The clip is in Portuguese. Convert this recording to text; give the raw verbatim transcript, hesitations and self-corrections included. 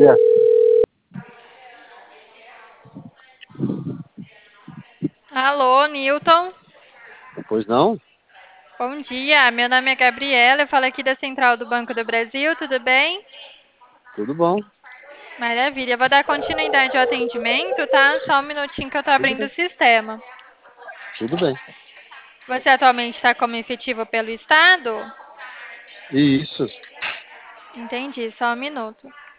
dia. Alô, Newton. Pois não? Bom dia, meu nome é Gabriela, eu falo aqui da Central do Banco do Brasil, tudo bem? Tudo bom. Maravilha, eu vou dar continuidade ao atendimento, tá? Só um minutinho que eu tô Tudo abrindo o bem. sistema. Tudo bem. Você atualmente está como efetivo pelo Estado? E isso. Entendi, só um minuto.